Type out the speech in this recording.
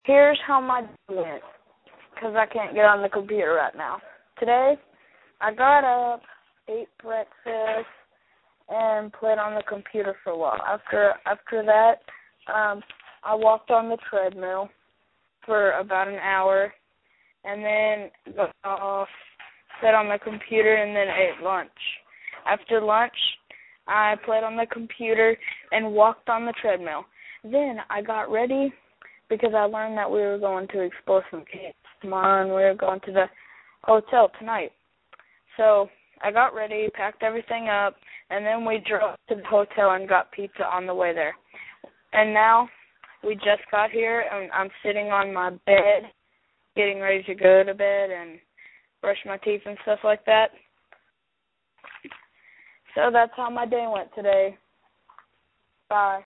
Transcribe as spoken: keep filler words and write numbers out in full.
Here's how my day went, because I can't get on the computer right now. Today, I got up, ate breakfast, and played on the computer for a while. After after that, um, I walked on the treadmill for about an hour, and then got off, sat on the computer, and then ate lunch. After lunch, I played on the computer and walked on the treadmill. Then I got ready because I learned that we were going to explore some caves tomorrow, and we were going to the hotel tonight. So I got ready, packed everything up, and then we drove to the hotel and got pizza on the way there. And now we just got here, and I'm sitting on my bed, getting ready to go to bed and brush my teeth and stuff like that. So that's how my day went today. Bye.